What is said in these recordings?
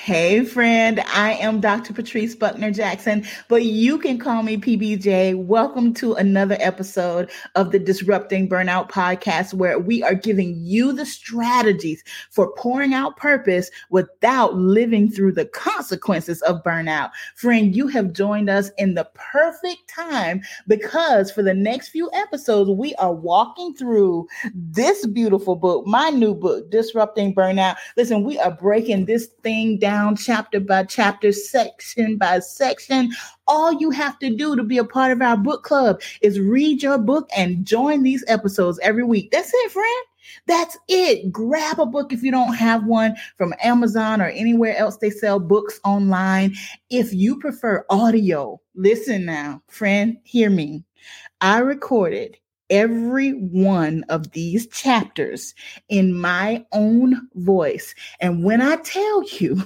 Hey, friend, I am Dr. Patrice Buckner Jackson, but you can call me PBJ. Welcome to another episode of the Disrupting Burnout podcast, where we are giving you the strategies for pouring out purpose without living through the consequences of burnout. Friend, you have joined us in the perfect time because for the next few episodes, we are walking through this beautiful book, my new book, Disrupting Burnout. Listen, we are breaking this thing down chapter by chapter, section by section. All you have to do to be a part of our book club is read your book and join these episodes every week. That's it, friend. That's it. Grab a book if you don't have one from Amazon or anywhere else they sell books online. If you prefer audio, listen now, friend, hear me. I recorded every one of these chapters in my own voice. And when I tell you,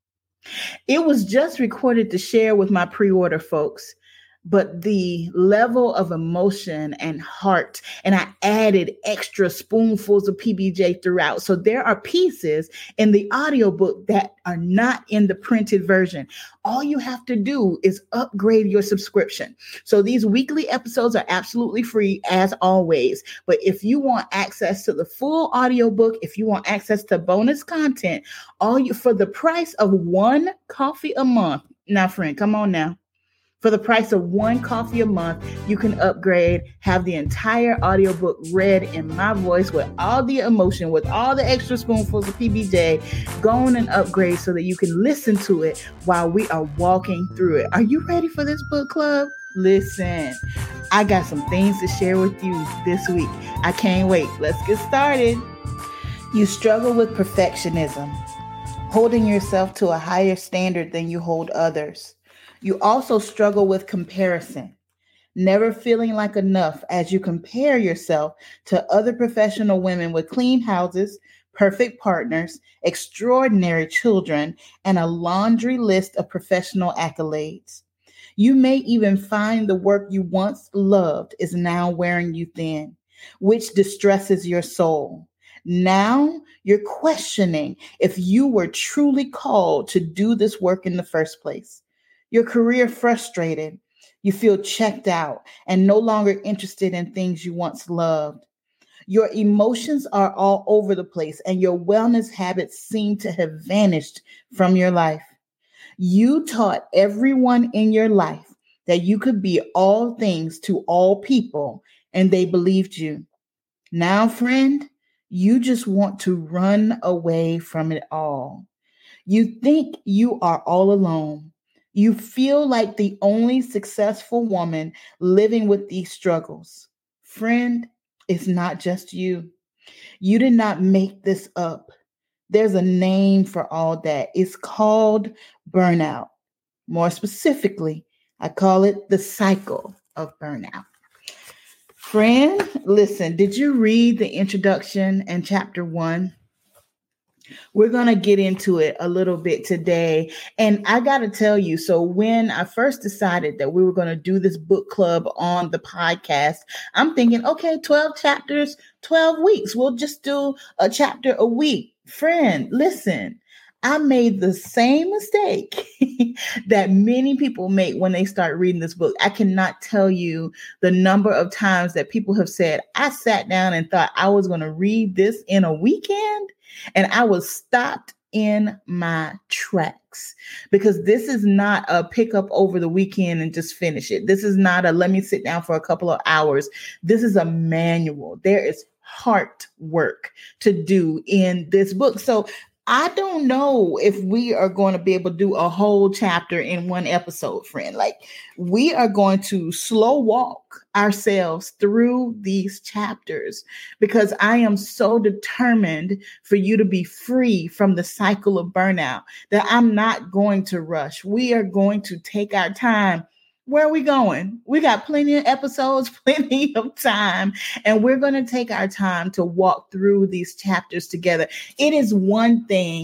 it was just recorded to share with my pre-order folks, but the level of emotion and heart, and I added extra spoonfuls of PBJ throughout. So there are pieces in the audiobook that are not in the printed version. All you have to do is upgrade your subscription. So these weekly episodes are absolutely free as always. But if you want access to the full audiobook, if you want access to bonus content, for the price of one coffee a month. Now, friend, come on now. For the price of one coffee a month, you can upgrade, have the entire audiobook read in my voice with all the emotion, with all the extra spoonfuls of PBJ. Go on and upgrade so that you can listen to it while we are walking through it. Are you ready for this book club? Listen, I got some things to share with you this week. I can't wait. Let's get started. You struggle with perfectionism, holding yourself to a higher standard than you hold others. You also struggle with comparison, never feeling like enough as you compare yourself to other professional women with clean houses, perfect partners, extraordinary children, and a laundry list of professional accolades. You may even find the work you once loved is now wearing you thin, which distresses your soul. Now you're questioning if you were truly called to do this work in the first place. Your career frustrated, you feel checked out and no longer interested in things you once loved. Your emotions are all over the place and your wellness habits seem to have vanished from your life. You taught everyone in your life that you could be all things to all people and they believed you. Now, friend, you just want to run away from it all. You think you are all alone. You feel like the only successful woman living with these struggles. Friend, it's not just you. You did not make this up. There's a name for all that. It's called burnout. More specifically, I call it the cycle of burnout. Friend, listen, did you read the introduction and chapter 1? We're going to get into it a little bit today. And I got to tell you, so when I first decided that we were going to do this book club on the podcast, I'm thinking, okay, 12 chapters, 12 weeks. We'll just do a chapter a week. Friend, listen, I made the same mistake that many people make when they start reading this book. I cannot tell you the number of times that people have said, I sat down and thought I was going to read this in a weekend. And I was stopped in my tracks because this is not a pick up over the weekend and just finish it. This is not a let me sit down for a couple of hours. This is a manual. There is heart work to do in this book. So I don't know if we are going to be able to do a whole chapter in one episode, friend. Like, we are going to slow walk ourselves through these chapters because I am so determined for you to be free from the cycle of burnout that I'm not going to rush. We are going to take our time. Where are we going? We got plenty of episodes, plenty of time, and we're going to take our time to walk through these chapters together. It is one thing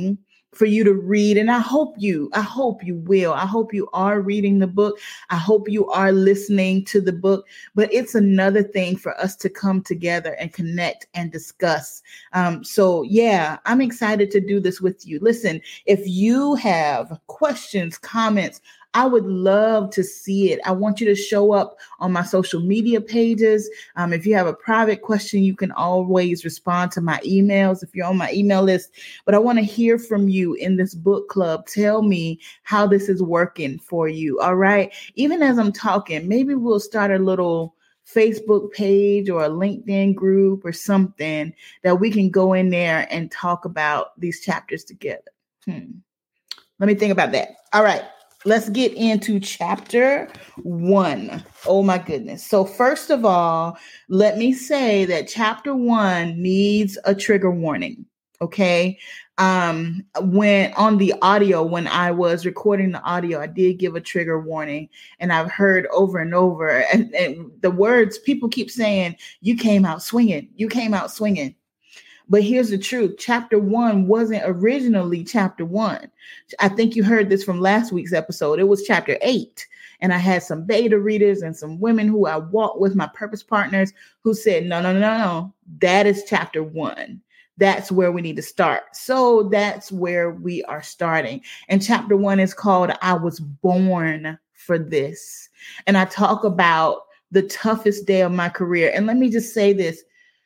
for you to read. And I hope you will. I hope you are reading the book. I hope you are listening to the book, but it's another thing for us to come together and connect and discuss. So yeah, I'm excited to do this with you. Listen, if you have questions, comments, I would love to see it. I want you to show up on my social media pages. If you have a private question, you can always respond to my emails if you're on my email list. But I want to hear from you in this book club. Tell me how this is working for you. All right. Even as I'm talking, maybe we'll start a little Facebook page or a LinkedIn group or something that we can go in there and talk about these chapters together. Let me think about that. All right. Let's get into chapter 1. Oh my goodness. So first of all, let me say that chapter 1 needs a trigger warning. Okay. When on the audio, when I was recording the audio, I did give a trigger warning, and I've heard over and over and the words people keep saying, you came out swinging. You came out swinging. But here's the truth. Chapter 1 wasn't originally chapter 1. I think you heard this from last week's episode. It was chapter 8. And I had some beta readers and some women who I walked with, my purpose partners, who said, no. That is chapter 1. That's where we need to start. So that's where we are starting. And chapter 1 is called I Was Born for This. And I talk about the toughest day of my career. And let me just say this.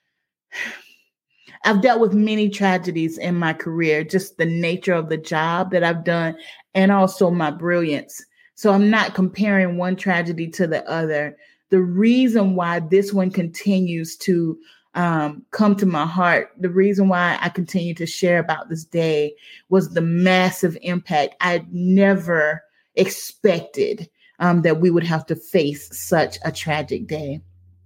I've dealt with many tragedies in my career, just the nature of the job that I've done and also my brilliance. So I'm not comparing one tragedy to the other. The reason why this one continues to come to my heart, the reason why I continue to share about this day was the massive impact. I never expected that we would have to face such a tragic day.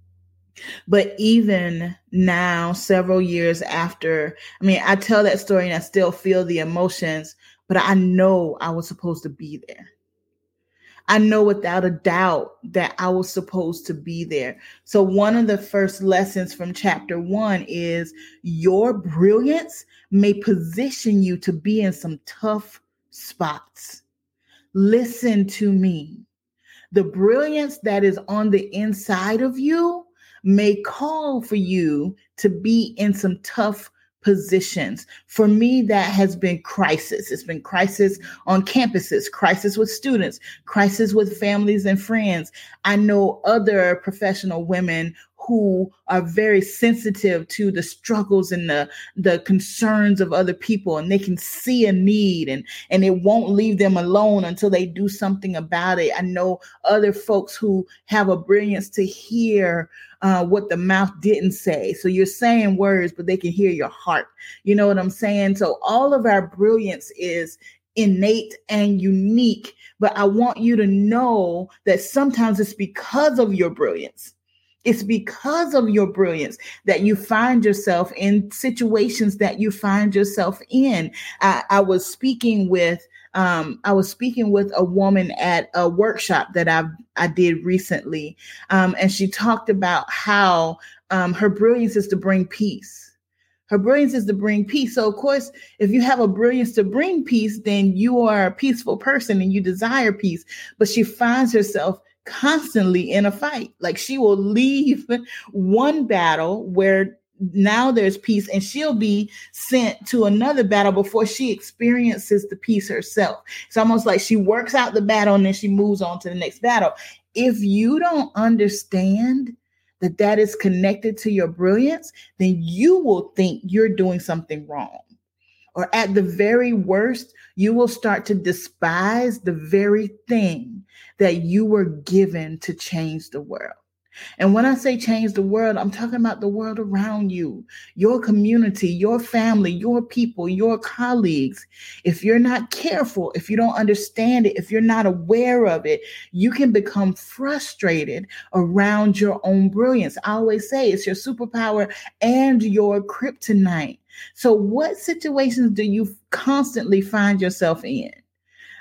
But even now, several years after, I tell that story and I still feel the emotions, but I know I was supposed to be there. I know without a doubt that I was supposed to be there. So one of the first lessons from chapter 1 is your brilliance may position you to be in some tough spots. Listen to me. The brilliance that is on the inside of you may call for you to be in some tough positions. For me, that has been crisis. It's been crisis on campuses, crisis with students, crisis with families and friends. I know other professional women who are very sensitive to the struggles and the concerns of other people, and they can see a need and it won't leave them alone until they do something about it. I know other folks who have a brilliance to hear what the mouth didn't say. So you're saying words, but they can hear your heart. You know what I'm saying? So all of our brilliance is innate and unique, but I want you to know that sometimes it's because of your brilliance. It's because of your brilliance that you find yourself in situations that you find yourself in. I was speaking with a woman at a workshop that I did recently, and she talked about how her brilliance is to bring peace. Her brilliance is to bring peace. So, of course, if you have a brilliance to bring peace, then you are a peaceful person and you desire peace. But she finds herself constantly in a fight. Like she will leave one battle where now there's peace and she'll be sent to another battle before she experiences the peace herself. It's almost like she works out the battle and then she moves on to the next battle. If you don't understand that that is connected to your brilliance, then you will think you're doing something wrong. Or at the very worst, you will start to despise the very thing that you were given to change the world. And when I say change the world, I'm talking about the world around you, your community, your family, your people, your colleagues. If you're not careful, if you don't understand it, if you're not aware of it, you can become frustrated around your own brilliance. I always say it's your superpower and your kryptonite. So what situations do you constantly find yourself in?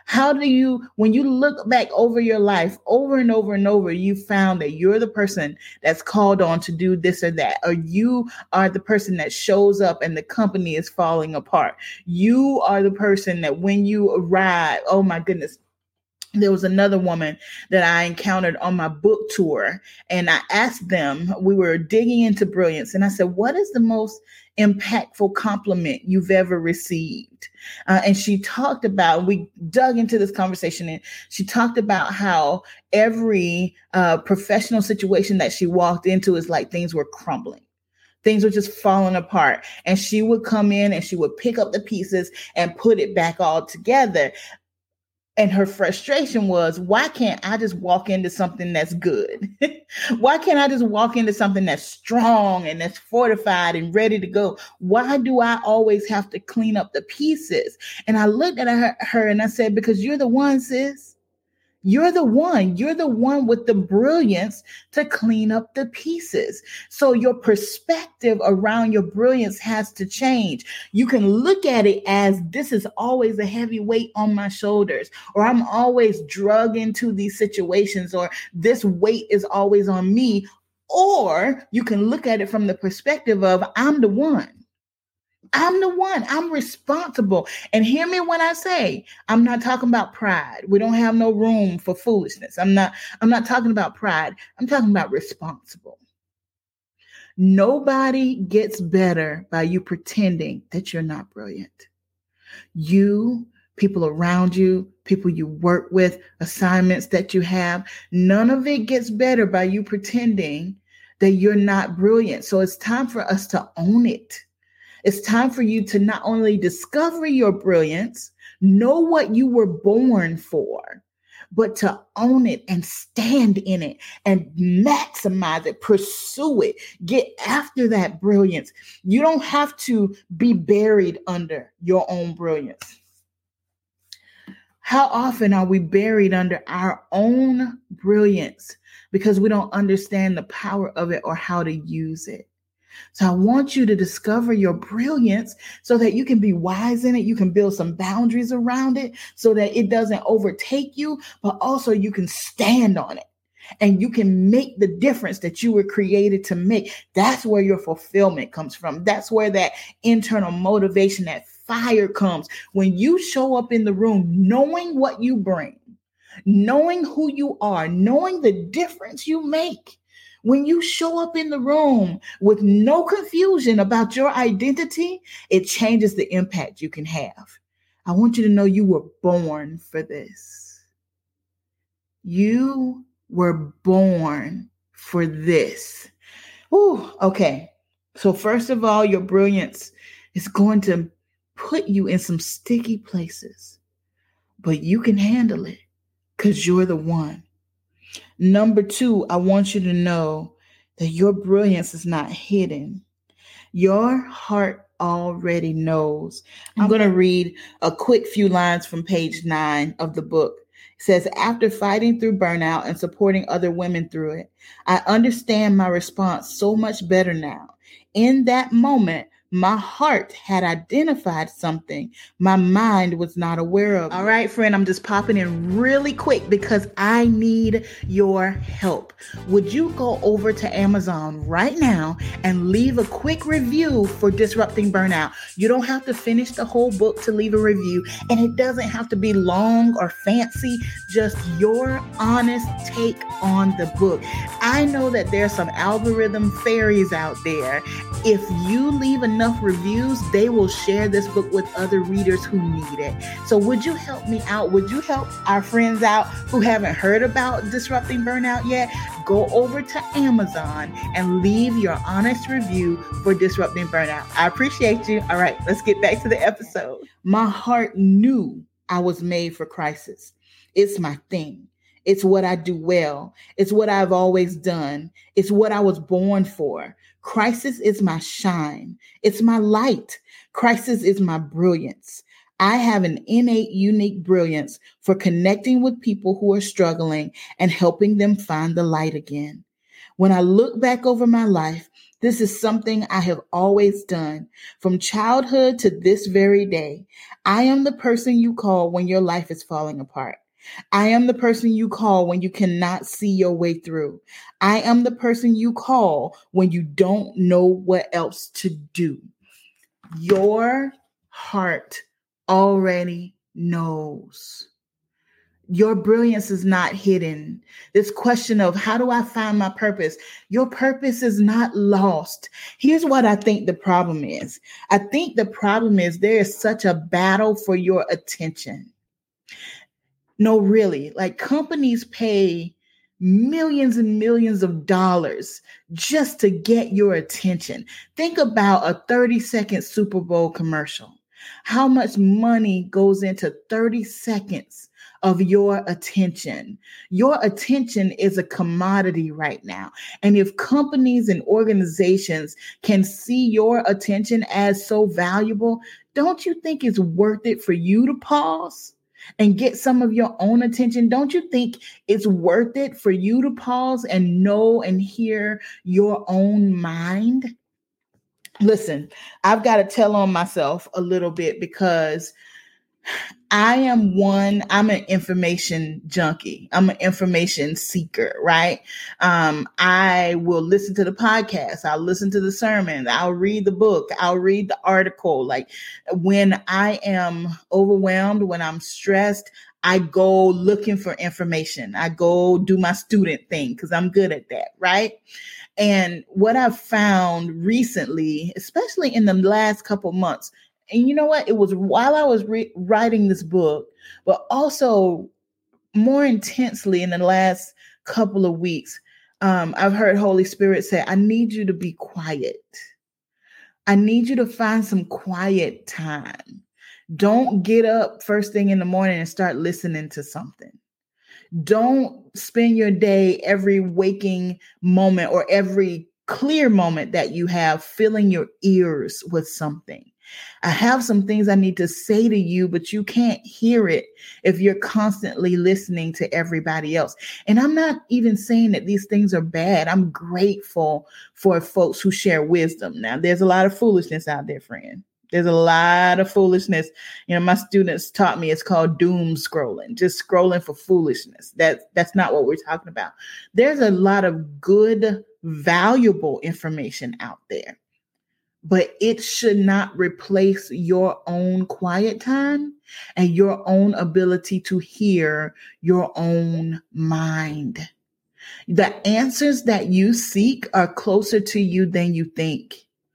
When you look back over your life over and over and over, you found that you're the person that's called on to do this or that, or you are the person that shows up and the company is falling apart. You are the person that when you arrive, oh my goodness. There was another woman that I encountered on my book tour, and I asked them, we were digging into brilliance, and I said, what is the most impactful compliment you've ever received? And she talked about, we dug into this conversation, and she talked about how every professional situation that she walked into is like things were crumbling. Things were just falling apart. And she would come in and she would pick up the pieces and put it back all together. And her frustration was, why can't I just walk into something that's good? Why can't I just walk into something that's strong and that's fortified and ready to go? Why do I always have to clean up the pieces? And I looked at her and I said, because you're the one, sis. You're the one with the brilliance to clean up the pieces. So your perspective around your brilliance has to change. You can look at it as this is always a heavy weight on my shoulders, or I'm always drugged into these situations, or this weight is always on me. Or you can look at it from the perspective of I'm the one. I'm the one. I'm responsible. And hear me when I say, I'm not talking about pride. We don't have no room for foolishness. I'm not talking about pride. I'm talking about responsible. Nobody gets better by you pretending that you're not brilliant. You, people around you, people you work with, assignments that you have, none of it gets better by you pretending that you're not brilliant. So it's time for us to own it. It's time for you to not only discover your brilliance, know what you were born for, but to own it and stand in it and maximize it, pursue it, get after that brilliance. You don't have to be buried under your own brilliance. How often are we buried under our own brilliance because we don't understand the power of it or how to use it? So I want you to discover your brilliance so that you can be wise in it. You can build some boundaries around it so that it doesn't overtake you, but also you can stand on it and you can make the difference that you were created to make. That's where your fulfillment comes from. That's where that internal motivation, that fire comes. When you show up in the room, knowing what you bring, knowing who you are, knowing the difference you make. When you show up in the room with no confusion about your identity, it changes the impact you can have. I want you to know you were born for this. You were born for this. Ooh, okay. So first of all, your brilliance is going to put you in some sticky places, but you can handle it because you're the one. Number 2, I want you to know that your brilliance is not hidden. Your heart already knows. I'm going to read a quick few lines from page 9 of the book. It says, after fighting through burnout and supporting other women through it, I understand my response so much better now. In that moment, my heart had identified something my mind was not aware of. All right, friend, I'm just popping in really quick because I need your help. Would you go over to Amazon right now and leave a quick review for Disrupting Burnout? You don't have to finish the whole book to leave a review, and it doesn't have to be long or fancy, just your honest take on the book. I know that there's some algorithm fairies out there. If you leave enough reviews, they will share this book with other readers who need it. So would you help me out? Would you help our friends out who haven't heard about Disrupting Burnout yet? Go over to Amazon and leave your honest review for Disrupting Burnout. I appreciate you. All right, let's get back to the episode. My heart knew I was made for crisis. It's my thing. It's what I do well. It's what I've always done. It's what I was born for. Crisis is my shine. It's my light. Crisis is my brilliance. I have an innate, unique brilliance for connecting with people who are struggling and helping them find the light again. When I look back over my life, This is something I have always done from childhood to this very day. I am the person you call when your life is falling apart. I am the person you call when you cannot see your way through. I am the person you call when you don't know what else to do. Your heart already knows. Your brilliance is not hidden. This question of how do I find my purpose? Your purpose is not lost. Here's what I think the problem is. I think the problem is there is such a battle for your attention. No, really, like companies pay millions and millions of dollars just to get your attention. Think about a 30-second Super Bowl commercial. How much money goes into 30 seconds of your attention? Your attention is a commodity right now. And if companies and organizations can see your attention as so valuable, don't you think it's worth it for you to pause and get some of your own attention? Don't you think it's worth it for you to pause and know and hear your own mind? Listen, I've got to tell on myself a little bit because I'm an information junkie. I'm an information seeker, right? I will listen to the podcast. I'll listen to the sermon. I'll read the book. I'll read the article. Like when I am overwhelmed, when I'm stressed, I go looking for information. I go do my student thing because I'm good at that, right? And what I've found recently, especially in the last couple months, and you know what? It was while I was writing this book, but also more intensely in the last couple of weeks, I've heard Holy Spirit say, I need you to be quiet. I need you to find some quiet time. Don't get up first thing in the morning and start listening to something. Don't spend your day every waking moment or every clear moment that you have filling your ears with something. I have some things I need to say to you, but you can't hear it if you're constantly listening to everybody else. And I'm not even saying that these things are bad. I'm grateful for folks who share wisdom. Now, there's a lot of foolishness out there, friend. There's a lot of foolishness. You know, my students taught me it's called doom scrolling, just scrolling for foolishness. That's not what we're talking about. There's a lot of good, valuable information out there, but it should not replace your own quiet time and your own ability to hear your own mind. The answers that you seek are closer to you than you think.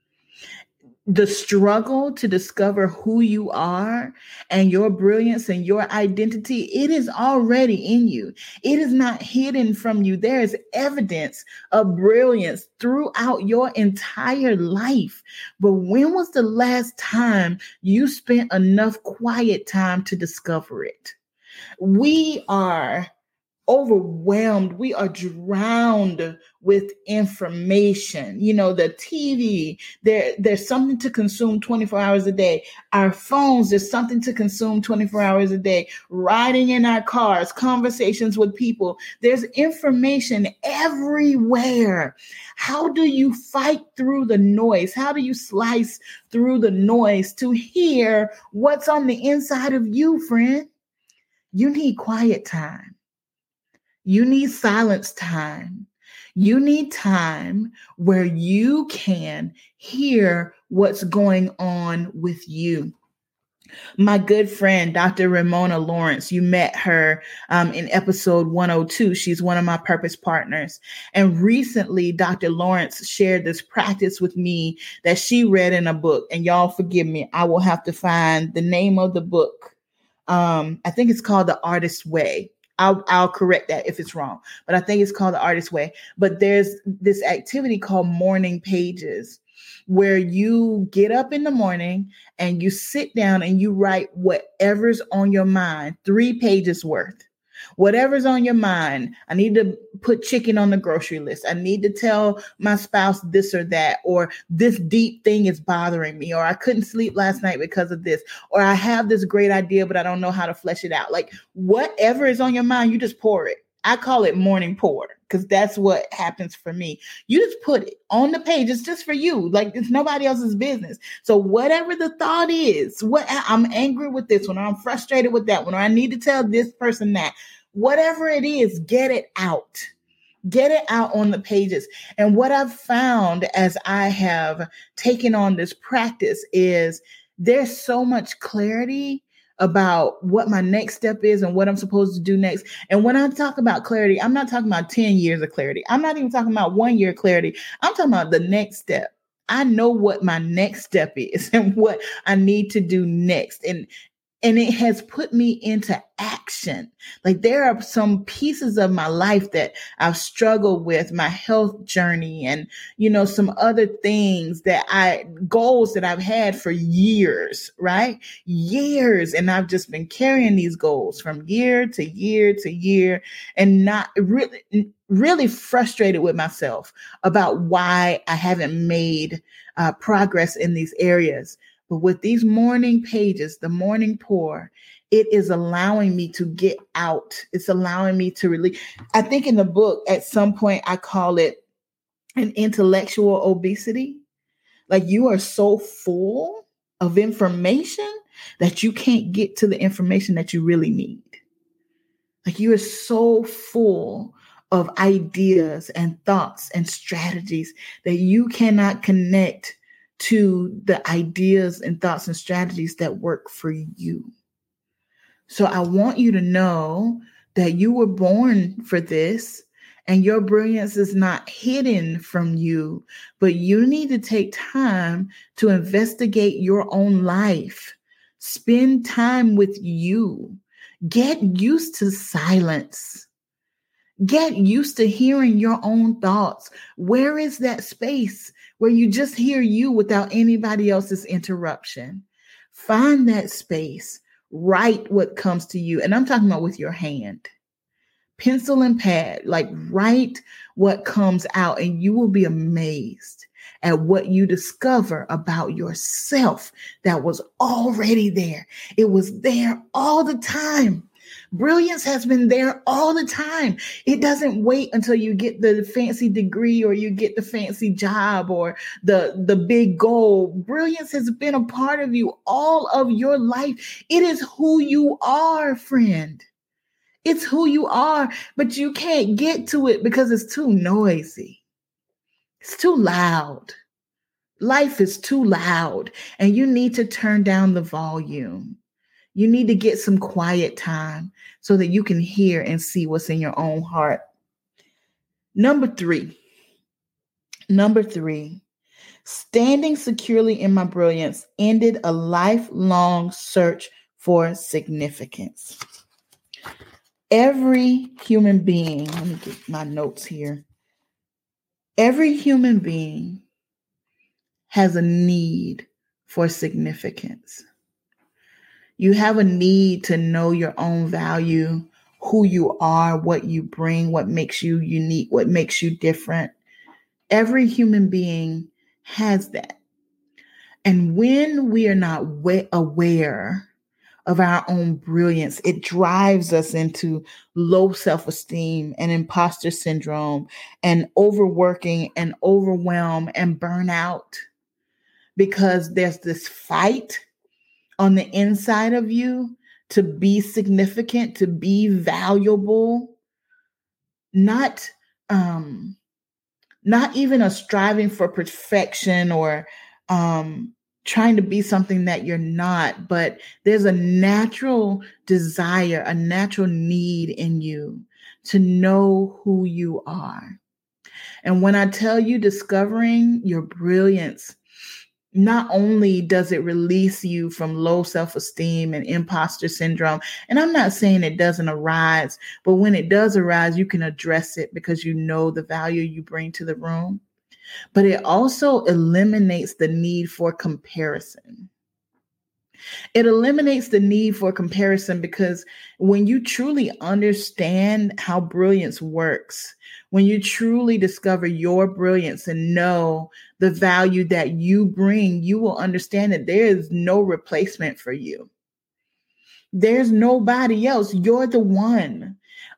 The struggle to discover who you are and your brilliance and your identity, it is already in you. It is not hidden from you. There is evidence of brilliance throughout your entire life. But when was the last time you spent enough quiet time to discover it? We are overwhelmed. We are drowned with information. You know, the TV, there's something to consume 24 hours a day. Our phones, there's something to consume 24 hours a day. Riding in our cars, conversations with people. There's information everywhere. How do you fight through the noise? How do you slice through the noise to hear what's on the inside of you, friend? You need quiet time. You need silence time. You need time where you can hear what's going on with you. My good friend, Dr. Ramona Lawrence, you met her in episode 102. She's one of my purpose partners. And recently, Dr. Lawrence shared this practice with me that she read in a book. And y'all forgive me, I will have to find the name of the book. I think it's called The Artist's Way. I'll correct that if it's wrong, but I think it's called The Artist's Way. But there's this activity called morning pages where you get up in the morning and you sit down and you write whatever's on your mind, 3 pages worth. Whatever's on your mind. I need to put chicken on the grocery list. I need to tell my spouse this or that, or this deep thing is bothering me, or I couldn't sleep last night because of this, or I have this great idea, but I don't know how to flesh it out. Like whatever is on your mind, you just pour it I call it morning pour because that's what happens for me. You just put it on the page. It's just for you. Like it's nobody else's business. So whatever the thought is, what I'm angry with this one, or I'm frustrated with that one, or I need to tell this person that, whatever it is, get it out. Get it out on the pages. And what I've found as I have taken on this practice is there's so much clarity about what my next step is and what I'm supposed to do next. And when I talk about clarity, I'm not talking about 10 years of clarity. I'm not even talking about 1 year clarity. I'm talking about the next step. I know what my next step is and what I need to do next. And it has put me into action. Like there are some pieces of my life that I've struggled with, my health journey and, some other things goals that I've had for years, right? Years. And I've just been carrying these goals from year to year to year and not really frustrated with myself about why I haven't made progress in these areas. But with these morning pages, the morning pour, it is allowing me to get out. It's allowing me to release. I think in the book, at some point, I call it an intellectual obesity. Like you are so full of information that you can't get to the information that you really need. Like you are so full of ideas and thoughts and strategies that you cannot connect to the ideas and thoughts and strategies that work for you. So I want you to know that you were born for this and your brilliance is not hidden from you, but you need to take time to investigate your own life. Spend time with you. Get used to silence. Get used to hearing your own thoughts. Where is that space where you just hear you without anybody else's interruption? Find that space. Write what comes to you. And I'm talking about with your hand. Pencil and pad, like write what comes out and you will be amazed at what you discover about yourself that was already there. It was there all the time. Brilliance has been there all the time. It doesn't wait until you get the fancy degree or you get the fancy job or the big goal. Brilliance has been a part of you all of your life. It is who you are, friend. It's who you are, but you can't get to it because it's too noisy. It's too loud. Life is too loud, and you need to turn down the volume. You need to get some quiet time so that you can hear and see what's in your own heart. Number three, standing securely in my brilliance ended a lifelong search for significance. Every human being, let me get my notes here. Every human being has a need for significance. You have a need to know your own value, who you are, what you bring, what makes you unique, what makes you different. Every human being has that. And when we are not aware of our own brilliance, it drives us into low self-esteem and imposter syndrome and overworking and overwhelm and burnout, because there's this fight on the inside of you to be significant, to be valuable, not even a striving for perfection or trying to be something that you're not, but there's a natural desire, a natural need in you to know who you are. And when I tell you discovering your brilliance, not only does it release you from low self-esteem and imposter syndrome, and I'm not saying it doesn't arise, but when it does arise, you can address it because you know the value you bring to the room. But it also eliminates the need for comparison. It eliminates the need for comparison because when you truly understand how brilliance works, when you truly discover your brilliance and know the value that you bring, you will understand that there is no replacement for you. There's nobody else. You're the one.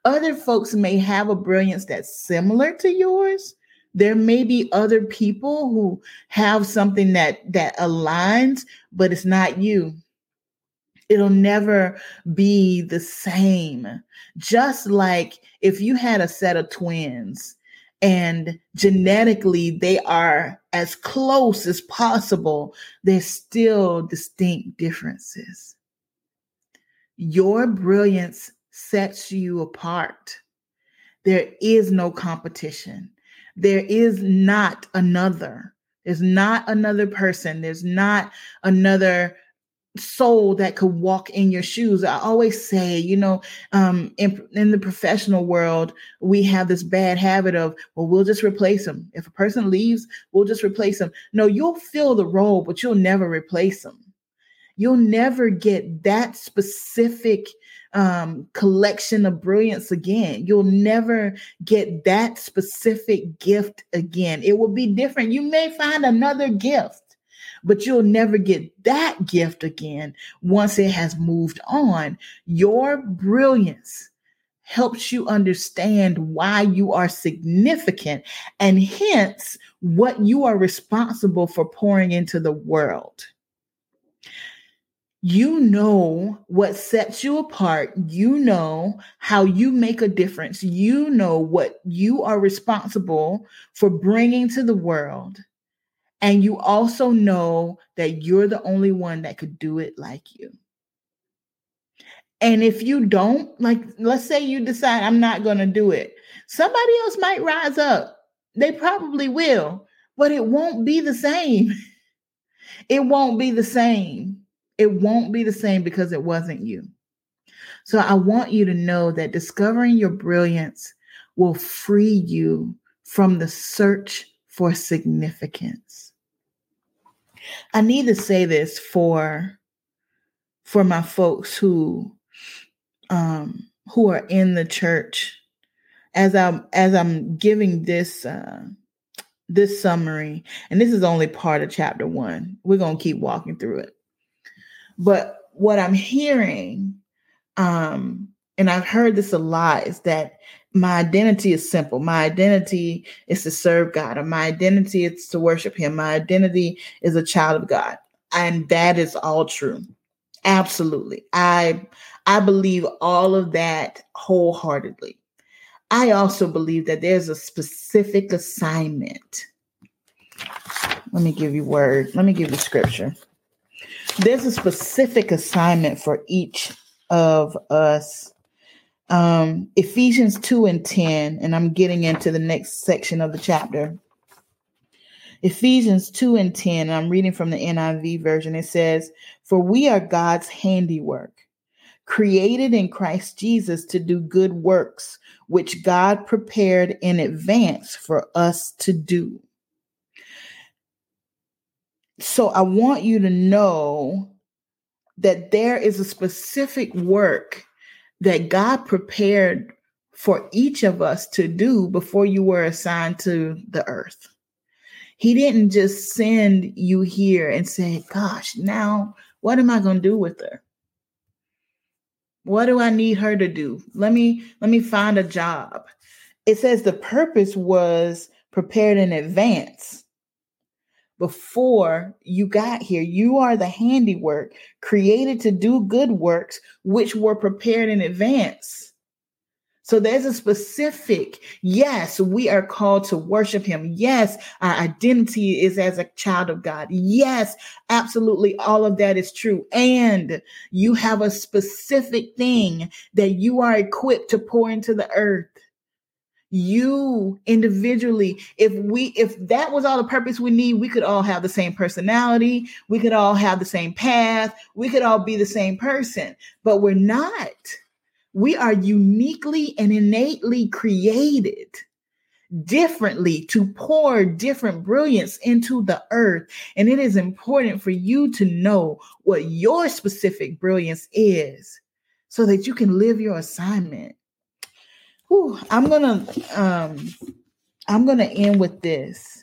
Other folks may have a brilliance that's similar to yours. There may be other people who have something that aligns, but it's not you. It'll never be the same. Just like if you had a set of twins and genetically they are as close as possible, there's still distinct differences. Your brilliance sets you apart. There is no competition. There is not another. There's not another person. There's not another soul that could walk in your shoes. I always say, in the professional world, we have this bad habit of, well, we'll just replace them. If a person leaves, we'll just replace them. No, you'll fill the role, but you'll never replace them. You'll never get that specific collection of brilliance again. You'll never get that specific gift again. It will be different. You may find another gift, but you'll never get that gift again once it has moved on. Your brilliance helps you understand why you are significant and hence what you are responsible for pouring into the world. You know what sets you apart. You know how you make a difference. You know what you are responsible for bringing to the world. And you also know that you're the only one that could do it like you. And if you don't, like, let's say you decide I'm not going to do it. Somebody else might rise up. They probably will, but it won't be the same. It won't be the same. It won't be the same because it wasn't you. So I want you to know that discovering your brilliance will free you from the search for significance. I need to say this for my folks who are in the church. As I'm giving this summary, and this is only part of chapter 1. We're going to keep walking through it. But what I'm hearing, and I've heard this a lot, is that my identity is simple. My identity is to serve God, or my identity is to worship Him. My identity is a child of God. And that is all true. Absolutely. I believe all of that wholeheartedly. I also believe that there's a specific assignment. Let me give you scripture. There's a specific assignment for each of us. Ephesians 2:10, and I'm getting into the next section of the chapter. Ephesians 2:10, and I'm reading from the NIV version. It says, "For we are God's handiwork, created in Christ Jesus to do good works, which God prepared in advance for us to do." So I want you to know that there is a specific work that God prepared for each of us to do before you were assigned to the earth. He didn't just send you here and say, gosh, now what am I going to do with her? What do I need her to do? Let me find a job. It says the purpose was prepared in advance. Before you got here, you are the handiwork created to do good works, which were prepared in advance. So there's a specific, yes, we are called to worship Him. Yes, our identity is as a child of God. Yes, absolutely. All of that is true. And you have a specific thing that you are equipped to pour into the earth. You individually, if that was all the purpose we need, we could all have the same personality. We could all have the same path. We could all be the same person, but we're not. We are uniquely and innately created differently to pour different brilliance into the earth. And it is important for you to know what your specific brilliance is so that you can live your assignment. Whew, I'm gonna end with this.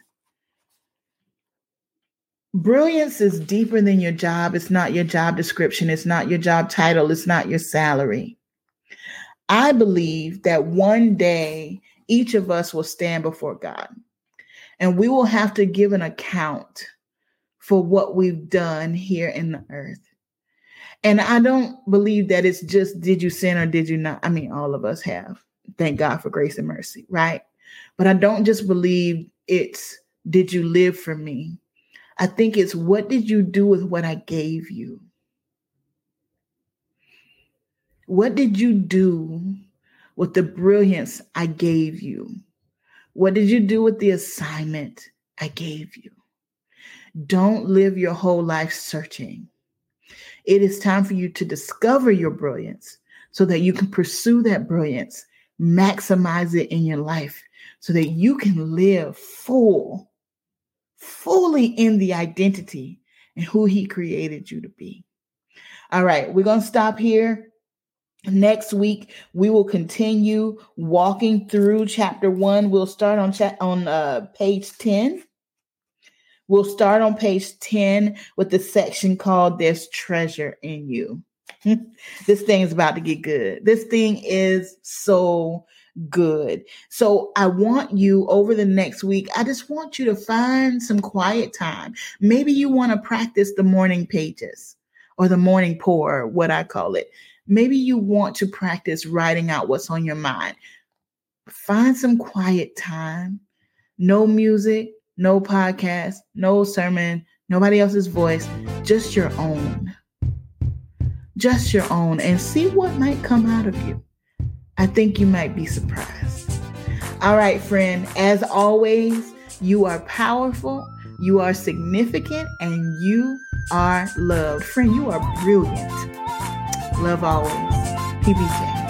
Brilliance is deeper than your job. It's not your job description. It's not your job title. It's not your salary. I believe that one day each of us will stand before God and we will have to give an account for what we've done here in the earth. And I don't believe that it's just, did you sin or did you not? I mean, all of us have. Thank God for grace and mercy, right? But I don't just believe it's, did you live for me? I think it's, what did you do with what I gave you? What did you do with the brilliance I gave you? What did you do with the assignment I gave you? Don't live your whole life searching. It is time for you to discover your brilliance so that you can pursue that brilliance, maximize it in your life so that you can live fully in the identity and who he created you to be. All right, we're going to stop here. Next week, we will continue walking through chapter 1. We'll start on page 10. We'll start on page 10 with the section called There's Treasure in You. This thing is about to get good. This thing is so good. So I want you over the next week, I just want you to find some quiet time. Maybe you want to practice the morning pages or the morning pour, what I call it. Maybe you want to practice writing out what's on your mind. Find some quiet time. No music, no podcast, no sermon, nobody else's voice, just your own. Just your own, and see what might come out of you. I think you might be surprised. All right, friend, as always, you are powerful, you are significant, and you are loved. Friend, you are brilliant. Love always. PBJ.